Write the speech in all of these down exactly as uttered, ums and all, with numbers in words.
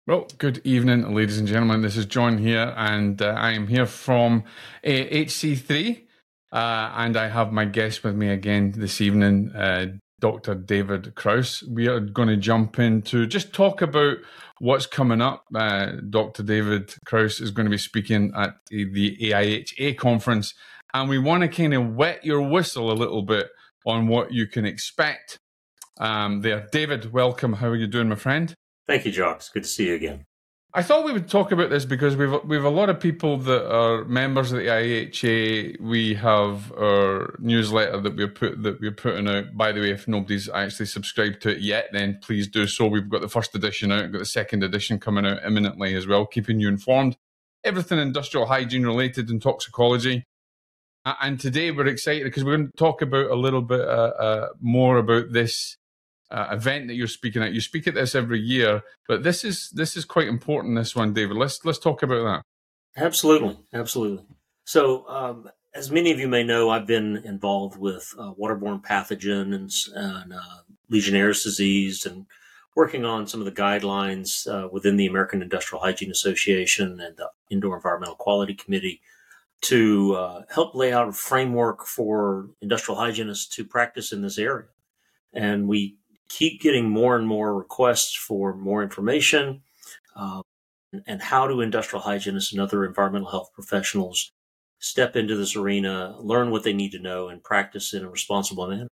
Well, good evening, ladies and gentlemen. This is John here, and uh, I am here from uh, H C three, uh, and I have my guest with me again this evening, uh, Doctor David Krause. We are going to jump into just talk about what's coming up. Uh, Doctor David Krause is going to be speaking at the A I H A conference, and we want to kind of wet your whistle a little bit on what you can expect um, there. David, welcome. How are you doing, my friend? Thank you, Jock. It's good to see you again. I thought we would talk about this because we've we've a lot of people that are members of the I H A. We have our newsletter that we're put that we're putting out. By the way, if nobody's actually subscribed to it yet, then please do so. We've got the first edition out, we've got the second edition coming out imminently as well, keeping you informed. Everything industrial hygiene related and toxicology. And today we're excited because we're going to talk about a little bit uh, uh, more about this Uh, event that you're speaking at. You speak at this every year, but this is this is quite important. This one, David. Let's let's talk about that. Absolutely, absolutely. So, um, as many of you may know, I've been involved with uh, waterborne pathogens and uh, Legionnaire's disease, and working on some of the guidelines uh, within the American Industrial Hygiene Association and the Indoor Environmental Quality Committee to uh, help lay out a framework for industrial hygienists to practice in this area. And we keep getting more and more requests for more information uh, and, and how do industrial hygienists and other environmental health professionals step into this arena, learn what they need to know, and practice in a responsible manner.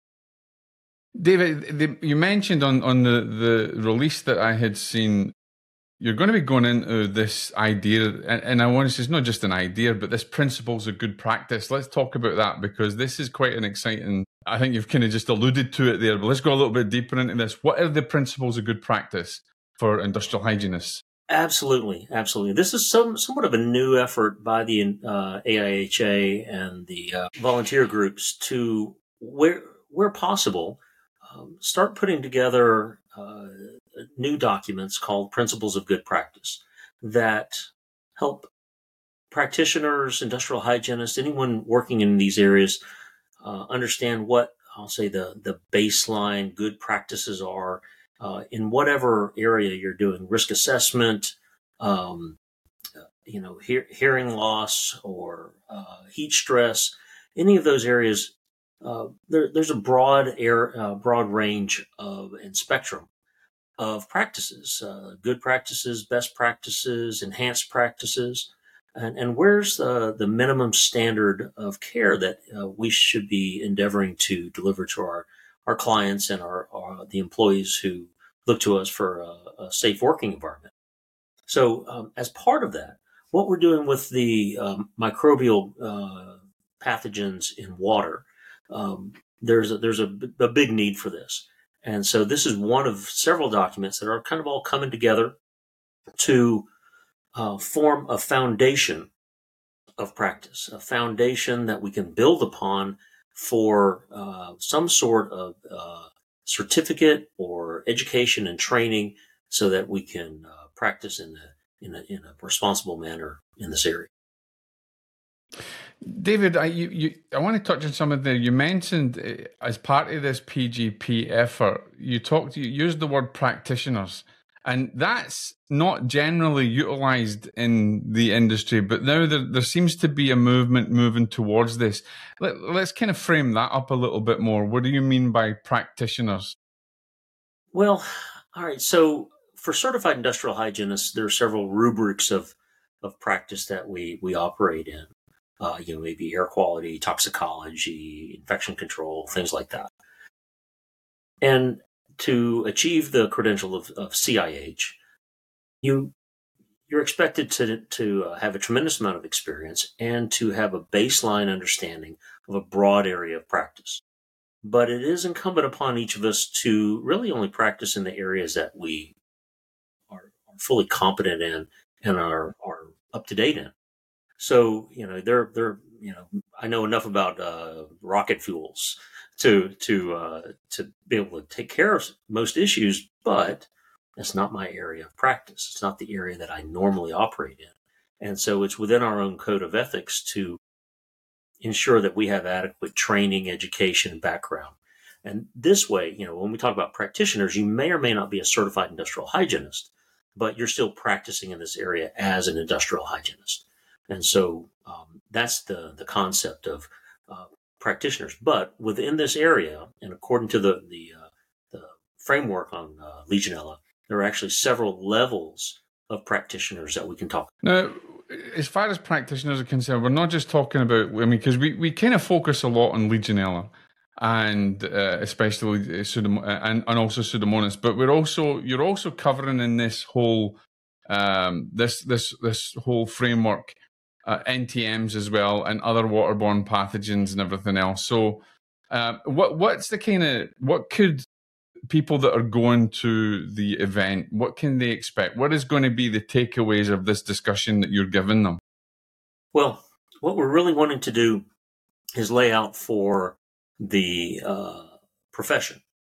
David, the, you mentioned on, on the, the release that I had seen, you're going to be going into this idea, and, and I want to say it's not just an idea, but this principles of good practice. Let's talk about that because this is quite an exciting, I think you've kind of just alluded to it there, but let's go a little bit deeper into this. What are the principles of good practice for industrial hygienists? Absolutely, absolutely. This is some somewhat of a new effort by the uh, A I H A and the uh, volunteer groups to, where where possible, um, start putting together uh, new documents called Principles of Good Practice that help practitioners, industrial hygienists, anyone working in these areas uh, understand what I'll say the, the baseline good practices are uh, in whatever area you're doing, risk assessment, um, you know, hear, hearing loss or uh, heat stress, any of those areas. Uh, there, there's a broad air, uh, broad range of and spectrum of practices, uh, good practices, best practices, enhanced practices, and, and where's the, the minimum standard of care that uh, we should be endeavoring to deliver to our, our clients and our, our the employees who look to us for a, a safe working environment. So um, as part of that, what we're doing with the um, microbial uh, pathogens in water, um, there's a, there's a, a big need for this. And so this is one of several documents that are kind of all coming together to uh, form a foundation of practice, a foundation that we can build upon for uh, some sort of uh, certificate or education and training so that we can uh, practice in a, in, a, in a responsible manner in this area. David, I, you, you, I want to touch on something there. You mentioned uh, as part of this P G P effort, you talked, you used the word practitioners, and that's not generally utilized in the industry, but now there, there seems to be a movement moving towards this. Let, let's kind of frame that up a little bit more. What do you mean by practitioners? Well, all right. So for certified industrial hygienists, there are several rubrics of, of practice that we, we operate in. Uh, you know, maybe air quality, toxicology, infection control, things like that. And to achieve the credential of, of C I H, you, you're expected to, to uh, have a tremendous amount of experience and to have a baseline understanding of a broad area of practice. But it is incumbent upon each of us to really only practice in the areas that we are, are fully competent in and are, are up to date in. So, you know, they're, they're, you know, I know enough about uh, rocket fuels to, to, uh, to be able to take care of most issues, but that's not my area of practice. It's not the area that I normally operate in. And so it's within our own code of ethics to ensure that we have adequate training, education, and background. And this way, you know, when we talk about practitioners, you may or may not be a certified industrial hygienist, but you're still practicing in this area as an industrial hygienist. And so um, that's the, the concept of uh, practitioners. But within this area, and according to the, the, uh, the framework on uh, Legionella, there are actually several levels of practitioners that we can talk about. Now, as far as practitioners are concerned, we're not just talking about, I mean, because we, we kind of focus a lot on Legionella and uh, especially Pseudomonas and, and also Pseudomonas, but we're also, you're also covering in this whole, um, this, this, this whole framework, uh, N T Ms as well, and other waterborne pathogens and everything else. So, uh, what, what's the kind of, what could people that are going to the event, what can they expect? What is going to be the takeaways of this discussion that you're giving them? Well, what we're really wanting to do is lay out for the uh, profession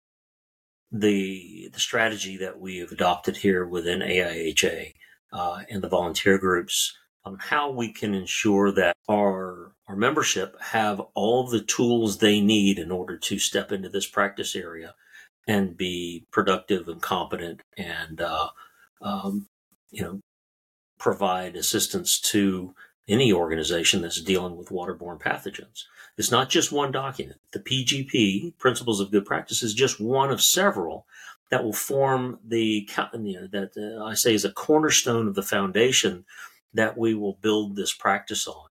the the strategy that we have adopted here within A I H A uh, and the volunteer groups on how we can ensure that our our membership have all the tools they need in order to step into this practice area and be productive and competent and, uh, um, you know, provide assistance to any organization that's dealing with waterborne pathogens. It's not just one document. The P G P, Principles of Good Practice, is just one of several that will form the, you know, that uh, I say is a cornerstone of the foundation that we will build this practice on.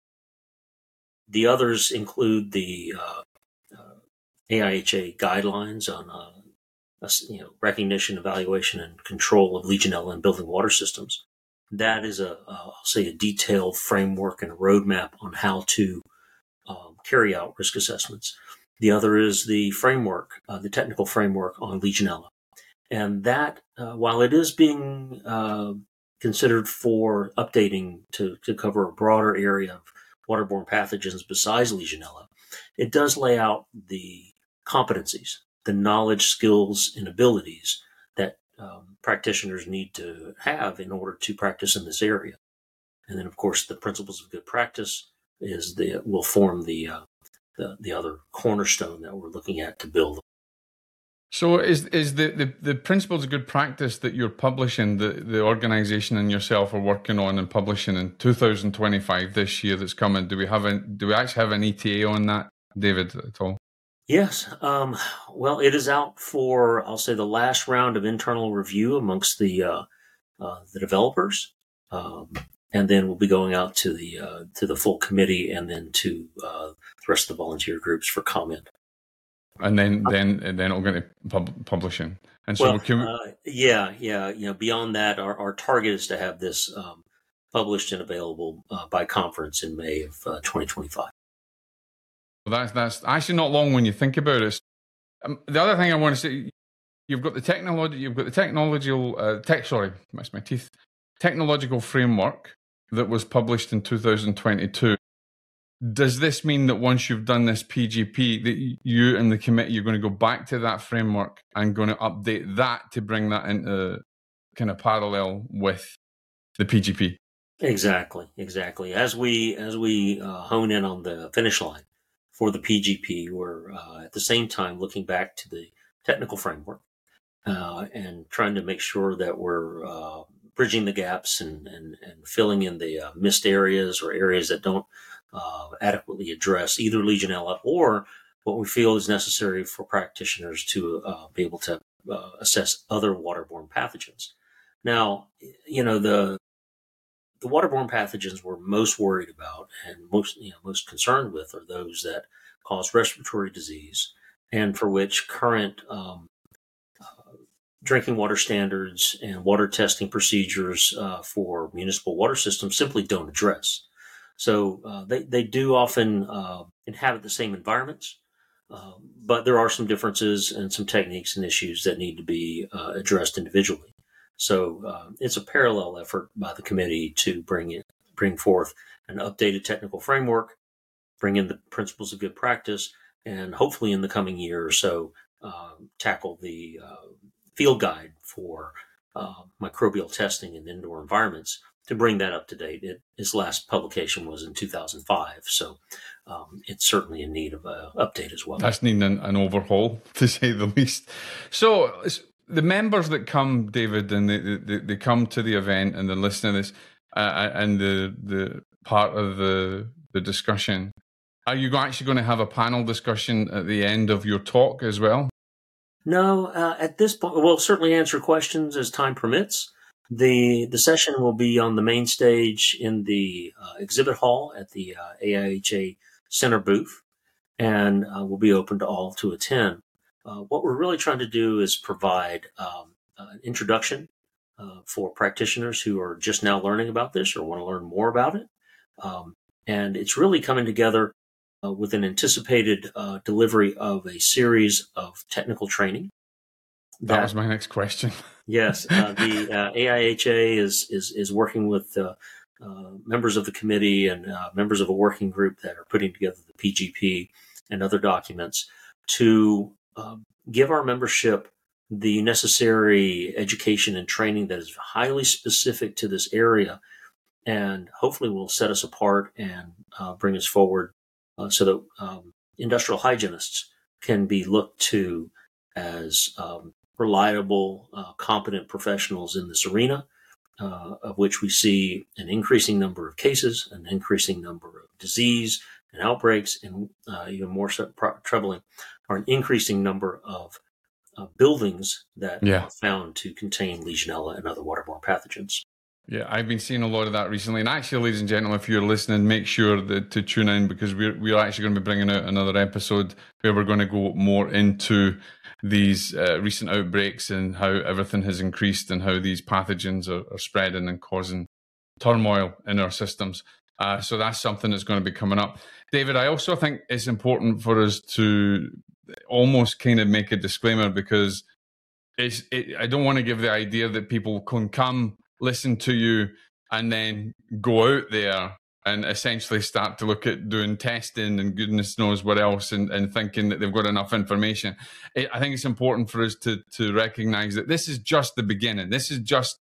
The others include the uh, uh, A I H A guidelines on uh, you know, recognition, evaluation, and control of Legionella in building water systems. That is a, a I'll say, a detailed framework and a roadmap on how to um, carry out risk assessments. The other is the framework, uh, the technical framework on Legionella. And that, uh, while it is being uh, considered for updating to, to cover a broader area of waterborne pathogens besides Legionella, it does lay out the competencies, the knowledge, skills, and abilities that um, practitioners need to have in order to practice in this area. And then, of course, the principles of good practice is the will form the uh, the, the other cornerstone that we're looking at to build. So is is the, the, the principles of good practice that you're publishing, the, the organization and yourself are working on and publishing in two thousand twenty-five, this year that's coming, do we have a, do we actually have an E T A on that, David, at all? Yes. Um, well, it is out for, I'll say, the last round of internal review amongst the uh, uh, the developers, um, and then we'll be going out to the uh, to the full committee and then to uh, the rest of the volunteer groups for comment. And then, then, and then it'll get to pub- publishing. And so, well, can we... uh, yeah, yeah, you know, beyond that, our, our target is to have this um, published and available uh, by conference in May of uh, twenty twenty-five. Well, that's that's actually not long when you think about it. Um, the other thing I want to say, you've got the technology, you've got the technological, uh, tech. Sorry, missed my teeth. Technological framework that was published in two thousand twenty-two. Does this mean that once you've done this P G P, that you and the committee, you're going to go back to that framework and going to update that to bring that into kind of parallel with the P G P? Exactly, exactly. As we as we uh, hone in on the finish line for the P G P, we're uh, at the same time looking back to the technical framework uh, and trying to make sure that we're uh, bridging the gaps and, and, and filling in the uh, missed areas or areas that don't uh, adequately address either Legionella or what we feel is necessary for practitioners to uh, be able to uh, assess other waterborne pathogens. Now, you know, the the waterborne pathogens we're most worried about and most, you know, most concerned with are those that cause respiratory disease and for which current um, uh, drinking water standards and water testing procedures uh, for municipal water systems simply don't address. So uh, they, they do often uh, inhabit the same environments, uh, but there are some differences and some techniques and issues that need to be uh, addressed individually. So uh, it's a parallel effort by the committee to bring it, bring forth an updated technical framework, bring in the principles of good practice, and hopefully in the coming year or so uh, tackle the uh, field guide for uh, microbial testing in indoor environments to bring that up to date. It, its last publication was in two thousand five, so um, it's certainly in need of an update as well. That's needing an, an overhaul, to say the least. So the members that come, David, and they, they, they come to the event and they're listening to this, uh, and the the part of the the discussion, are you actually going to have a panel discussion at the end of your talk as well? No, uh, at this point, we'll certainly answer questions as time permits. The the session will be on the main stage in the uh, exhibit hall at the uh, A I H A Center booth, and uh, will be open to all to attend. Uh, what we're really trying to do is provide um, an introduction uh, for practitioners who are just now learning about this or want to learn more about it. Um, and it's really coming together uh, with an anticipated uh, delivery of a series of technical training. That, that was my next question. Yes, uh, the uh, A I H A is is is working with uh, uh, members of the committee and uh, members of a working group that are putting together the P G P and other documents to uh, give our membership the necessary education and training that is highly specific to this area, and hopefully will set us apart and uh, bring us forward uh, so that um, industrial hygienists can be looked to as um, reliable, uh, competent professionals in this arena, uh, of which we see an increasing number of cases, an increasing number of disease and outbreaks, and uh, even more troubling are an increasing number of uh, buildings that yeah. are found to contain Legionella and other waterborne pathogens. Yeah, I've been seeing a lot of that recently. And actually, ladies and gentlemen, if you're listening, make sure that to tune in, because we're we're actually going to be bringing out another episode where we're going to go more into these uh, recent outbreaks and how everything has increased and how these pathogens are, are spreading and causing turmoil in our systems. Uh, so that's something that's going to be coming up. David, I also think it's important for us to almost kind of make a disclaimer, because it's, it, I don't want to give the idea that people can come, listen to you, and then go out there and essentially start to look at doing testing and goodness knows what else, and, and thinking that they've got enough information. It, I think it's important for us to to recognize that this is just the beginning. This is just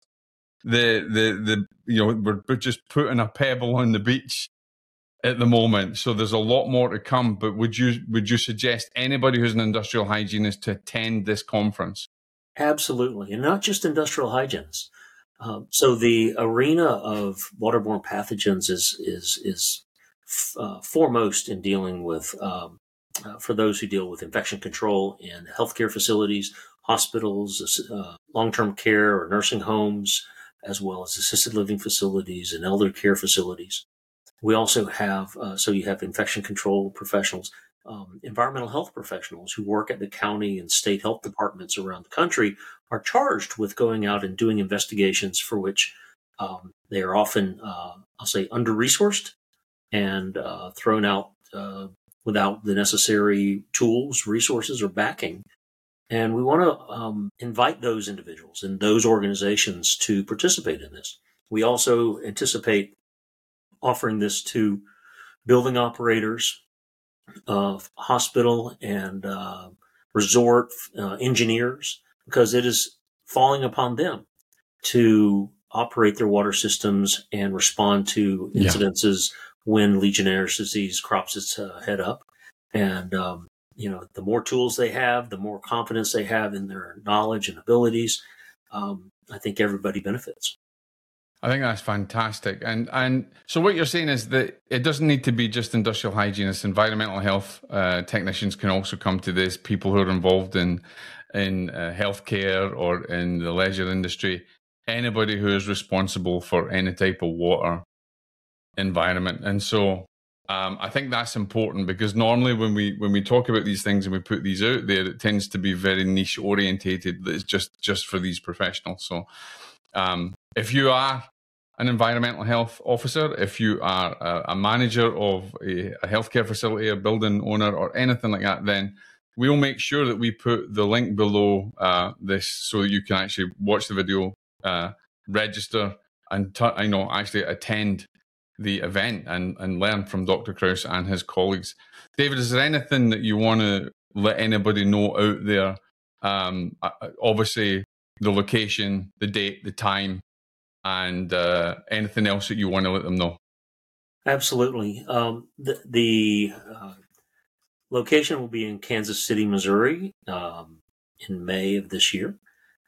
the the the you know we're, we're just putting a pebble on the beach at the moment. So there's a lot more to come. But would you would you suggest anybody who's an industrial hygienist to attend this conference? Absolutely, and not just industrial hygienists. Um, so the arena of waterborne pathogens is is is uh, foremost in dealing with um, uh, for those who deal with infection control in healthcare facilities, hospitals, uh, long-term care or nursing homes, as well as assisted living facilities and elder care facilities. We also have uh, so you have infection control professionals, um, environmental health professionals who work at the county and state health departments around the country are charged with going out and doing investigations for which um, they are often, uh, I'll say, under-resourced and uh, thrown out uh, without the necessary tools, resources, or backing. And we want to um, invite those individuals and those organizations to participate in this. We also anticipate offering this to building operators, uh, hospital and uh, resort uh, engineers, because it is falling upon them to operate their water systems and respond to incidences yeah. when Legionnaire's disease crops its uh, head up. And, um, you know, the more tools they have, the more confidence they have in their knowledge and abilities, um, I think everybody benefits. I think that's fantastic. And and so what you're saying is that it doesn't need to be just industrial hygienists. Environmental health uh, technicians can also come to this, people who are involved in in uh, healthcare or in the leisure industry, anybody who is responsible for any type of water environment. And so um, I think that's important, because normally when we when we talk about these things and we put these out there, it tends to be very niche orientated. That it's just, just for these professionals. So um, if you are an environmental health officer, if you are a, a manager of a, a healthcare facility, a building owner, or anything like that, then we'll make sure that we put the link below uh, this so that you can actually watch the video, uh, register, and t- I know actually attend the event and, and learn from Doctor Krause and his colleagues. David, is there anything that you want to let anybody know out there? Um, obviously, the location, the date, the time, and uh, anything else that you want to let them know? Absolutely. Um, the the uh, location will be in Kansas City, Missouri, um, in May of this year.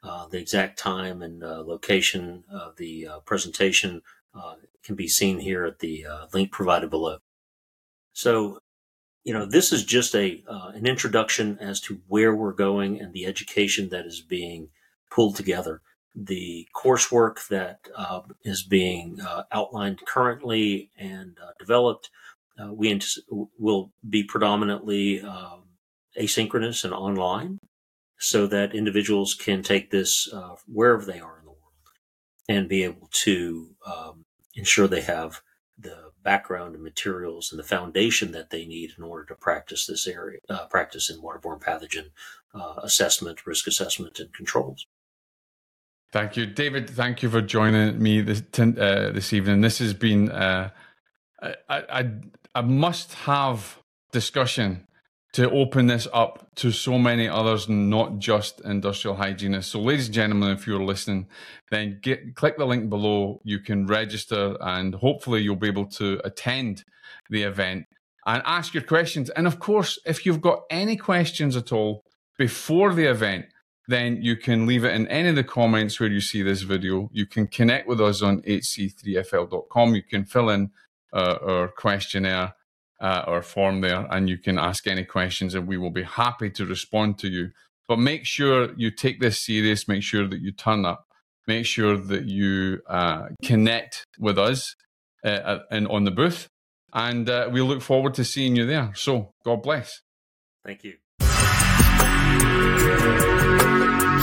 Uh, the exact time and uh, location of the uh, presentation uh, can be seen here at the uh, link provided below. So, you know, this is just a uh, an introduction as to where we're going and the education that is being pulled together. The coursework that uh, is being uh, outlined currently and uh, developed, uh, we anticipate will be predominantly um, asynchronous and online, so that individuals can take this uh, wherever they are in the world and be able to um, ensure they have the background and materials and the foundation that they need in order to practice this area, uh, practice in waterborne pathogen uh, assessment, risk assessment, and controls. Thank you, David. Thank you for joining me this uh, this evening. This has been uh, a, a, a must-have discussion to open this up to so many others, not just industrial hygienists. So, ladies and gentlemen, if you're listening, then get, click the link below. You can register, and hopefully you'll be able to attend the event and ask your questions. And of course, if you've got any questions at all before the event, then you can leave it in any of the comments where you see this video. You can connect with us on H C three F L dot com. You can fill in uh, our questionnaire uh, or form there, and you can ask any questions, and we will be happy to respond to you. But make sure you take this serious. Make sure that you turn up. Make sure that you uh, connect with us uh, and on the booth, and uh, we look forward to seeing you there. So, God bless. Thank you.